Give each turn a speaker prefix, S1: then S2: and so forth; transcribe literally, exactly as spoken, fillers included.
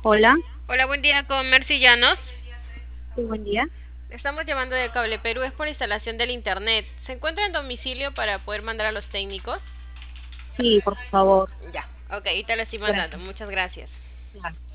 S1: Hola,
S2: Hola, buen día con Mercy Llanos.
S1: sí, buen día.
S2: Estamos llamando de Cable Perú, es por instalación del internet. ¿Se encuentra en domicilio para poder mandar a los técnicos?
S1: Sí, por favor.
S2: Ya, ok, y te lo estoy mandando.
S1: Gracias.
S2: Muchas gracias.
S1: Claro.